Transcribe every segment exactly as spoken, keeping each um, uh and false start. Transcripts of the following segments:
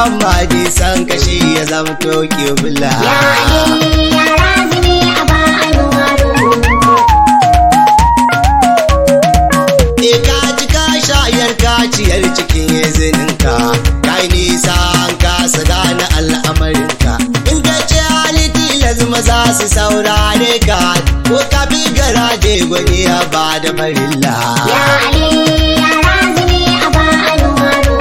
Muhammadi san kashi ya zamto kibla. Ya Ali ya razumi a ba Anwaru. E ka ci ka shayar ka ciyar cikin izininka, kai nisa an kasa gane al'amarinka. In ka ce halitti lazima za su saurare ka, ko ka bi garaje gwani ya ba da barilla. Ya Ali ya razumi a ba Anwaru.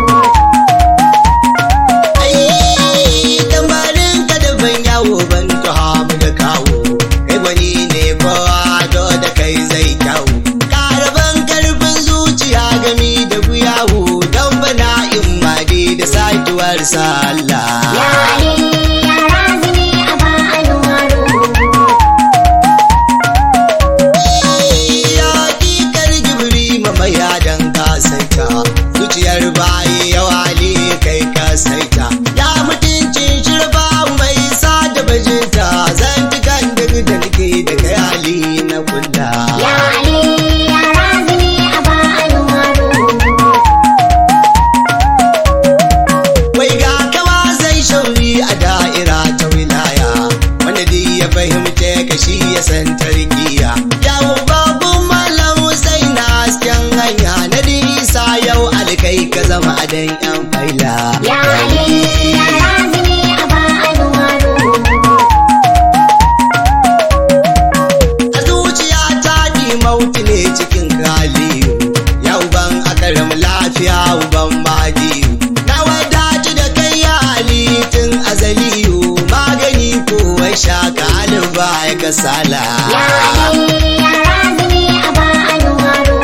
Ai tambarin ka da ban yawo ban tuhamu da kawo, kai gwani ne kowa do da kai zai kyawu. Karaban karfin zuciya gami da guyawu, don bana in madi da saituwar sallah. Ya Ali ya razumi a ba Anwaru. Ya hakikar gibiri mamaya don kasaita, zuciyar bayi yawa ne kai kasaita. Ya mutuncin shirba mai sa da bajinta, zan fi kan duk da nake da kai hali na kulla. Ya Ali ya razumi a ba Anwaru. Wai ga kawa zai shauri a da'ira ta wilaya, wanda duk ya fahimce ka shi ya san tarkiya. Yawo babu malam sai na hasken hanya na dirisa yau alkai ka zama adan yan faila. Ya Ali ya razumi a ba Anwaru. A zuciya ta di mauti ne cikin galiyu, ya uban akaram lafiya uban magiyu. Na wadatu da kai ya halittun azaliyu, magani kowai shaka alba ya kasala. Ya Ali ya razumi a ba Anwaru.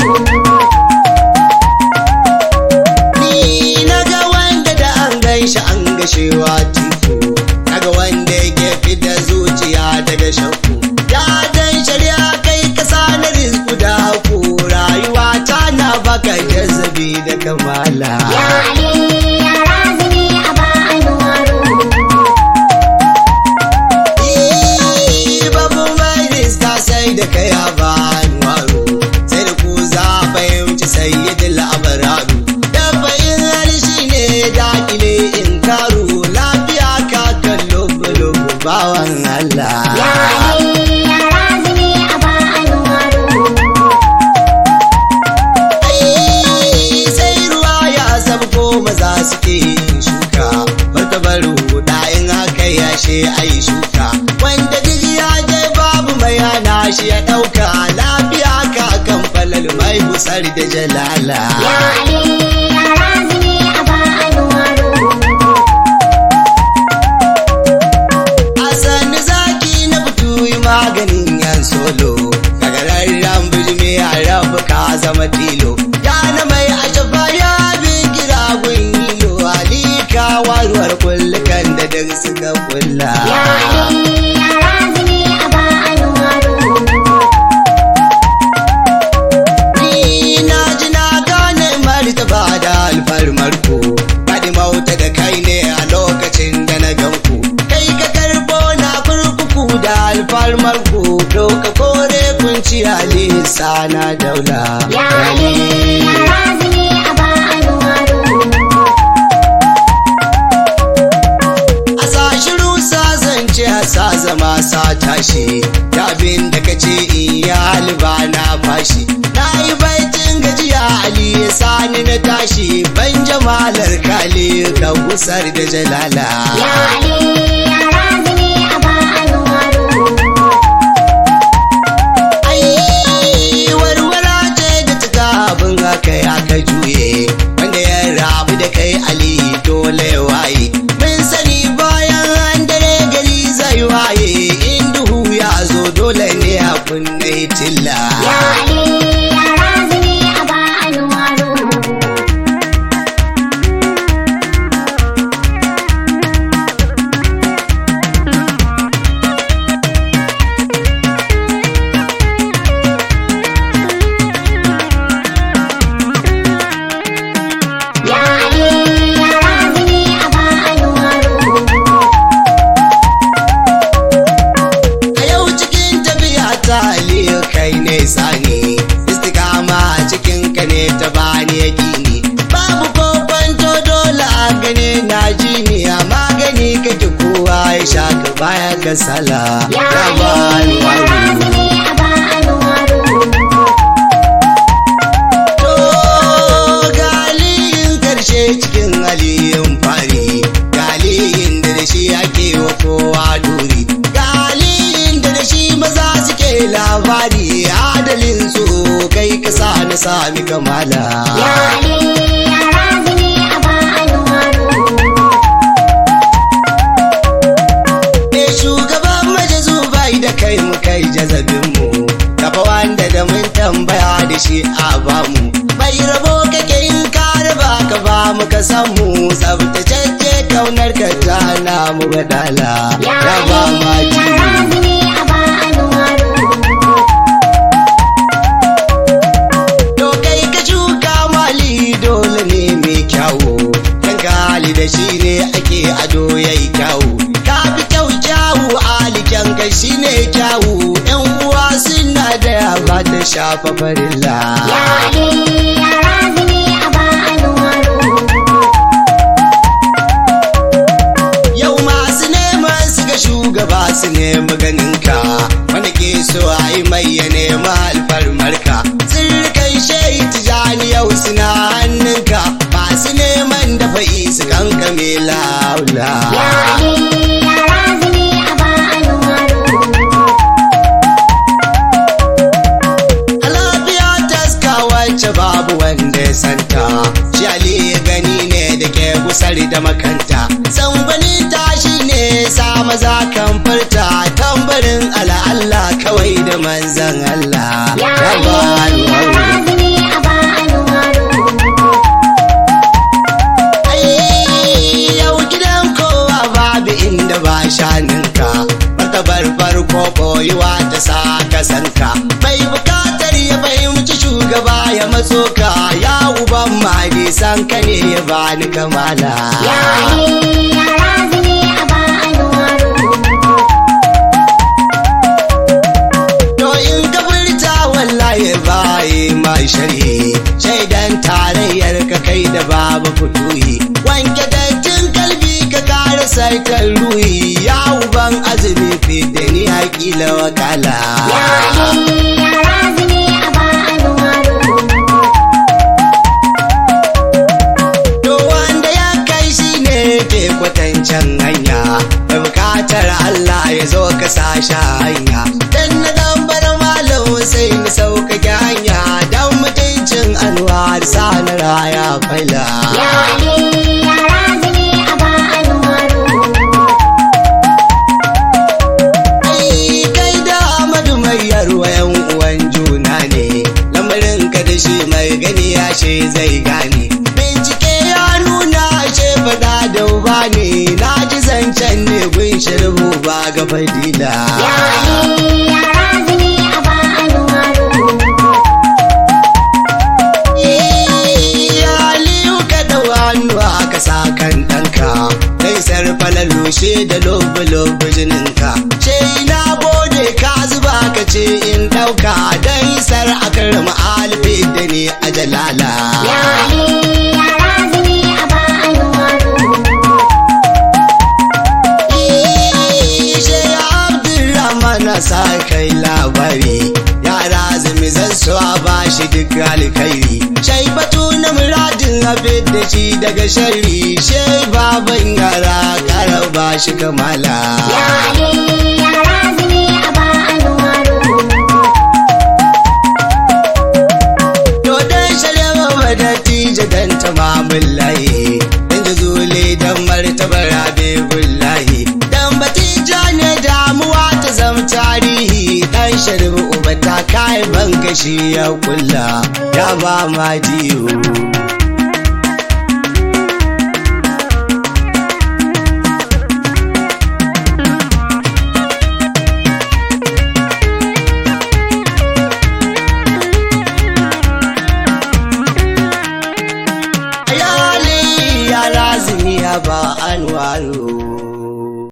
Ni naga wanda da an gan shi an gashewa tiku, naga wanda yake fida zuciya daga shakku. Ya dan shari'a kai kasa na rizku da haku, rayuwa ta na baka jazabi da kamala. Ya Ali ya razumi a ba Anwaru. Babu mai riska sai da kai a bani waro, sai da ku za fahimci sayyidul abraru. Da bayin harshe ne dakile in karu, lafiya ka kallo bulo bawan Allah. Ya Ali ya razumi a ba Anwaru. Ai sai ruwa ya sabko maza suke yin shuka, martabar huda in haka yashe ai shuka. Wanda duk ya je babu mai hana shi ya ɗauka, lafiya ka kan falal mai busar da jalala. Ya Ali ya razumi a ba Anwaru. A sani zaki na fito yi maganin yan solo, daga rarren bijimi a rabu ka zama tilo. Ya na mai ashaba ya bin kira gun yilo, alika warwar kullukan da duk suka kulla. Ya Ali ya razumi a ba Anwaru. Ni na ji na gane martaba da alfarmar ku, faɗi mauta da kai ne a lokacin da na gan ku. Kai ka karbo na kurkuku da alfarmar ku, doka kore kunci alisa na daula. Ya Ali ya razumi a ba Anwaru. A sa shiru sa zance a sa zama sa tashi, da abin da ka ce in ya halba na fashi. Na yi baitin gajiya Ali ya sani na tashi, ban jamalar kale ka gusar da jalala. Ya Ali ya razumi a ba Anwaru. Ai warwara ce da ta abin haka ya ka juye, wanda ya rabu da kai Ali dole ya waye. Mun sani bayan an dare gari zai waye, in duhu ya zo dole ne a kunne tilla. Ya Ali ya razumi a ba Anwaru. baya kasala Ya ya ba Ali ya anwaru. razumi a ba Anwaru. To galiyin karshe cikin aliyin fari, galiyin da da shi ake wa kowa duri, galiyin da da shi maza suke labari, adalin su kai kasa na sami kamala. Ya Ali ya razumi a ba Anwaru. Me shugaban majazu bai da kai mu kai jazabin mu, kafa wanda da mun tambaya da shi a bamu, bai rabo kake in ka raba ka ba mu ka san mu, tsabtacecce kaunar ka ta na mu badala Ya ya ba Ali ma ya ji. razumi a ba Anwaru. To kai ka shuka mali dole ne mai kyawu, dan gali da shi ne ake ado yayi kyawu, ka fi kyau kyawu aliken ka shi ne kyawu, yan uwa suna da yaba ta shafa farilla. Ya Ali ya razumi a ba Anwaru. Yau masu neman su ga shugaba su nemi ganinka, wanda ke so a yi mai ya nema alfarmarka, sirrikan shehi tijani yau suna hannunka, masu neman da fa'i su kankame laula. Ya Ali ya razumi a ba Anwaru. A lafiya taska wacce babu wanda ya santa, shi Ali gani ne da ke gusar da makanta, sambani tashi ne sa maza kan furta, tambarin ala Allah kawai da manzan Allah Ya ya ba Ali ya Anwaru. razumi a ba Anwaru. Ai, yau gidan kowa babu inda ba shaninka, martabar farko koyuwa ta sa ka sanka, mai bukatar ya fahimci shugaba ya matso ka, ya uban mahadi san ka ne ya bani kamala. Ya Ali ya razumi a ba Anwaru. To in ka furta wallahi baye mai sharhi, shaidan tarayyar ka kai da babu fituhi, wanke dattin kalbi ka kare saitar ruhi, ya uban azumi fidda ni haƙila wakala. Ya Ali ya razumi a ba Anwaru. To wanda ya kai shi ne ke kwatancen hanya, da bukatar Allah ya zo ka sasha hanya, dan na dan bar malam sai na sauƙaƙe hanya, dan mutuncin anwar sa na raya faila. Ya Ali ya razumi a ba Anwaru. Ai kai da Ahmadu mai yarwa yan uwan juna ne, lamarin ka da shi mai gani ya ce zai gane, bincike ya nuna ce fada da uba ne, na ji zancen ne gun shirbu ba ga fadila. Ya Ali ya razumi a ba Anwaru. Ya Aliyu ka dau hannu aka sa kan ɗanka, dai sarfalar lushe da lobu-lobu jininka, ce na gode ka zuba ka ce in ɗauka, dan isar akar ma'alifi da ni a jalala. Ya Ali ya razumi a ba Anwaru. Ishe Abdulrahman na sa kai labari, yara zumi zan so a bashi duk alkhairi, shai batu na muradin abin da shi daga shari, shai baban yara kara bashi kamala. Ya Ali ya razumi a ba Anwaru. To dan shalewa madati jadan tamamin layi, dan jazuli dan martabar habibullahi, dan batija ne damuwa ta zama tarihi, dan sharbi uba ta kai ban gashi ya kulla ya ba ma jiyo. Ayali ya razumi ya ba Anwaru.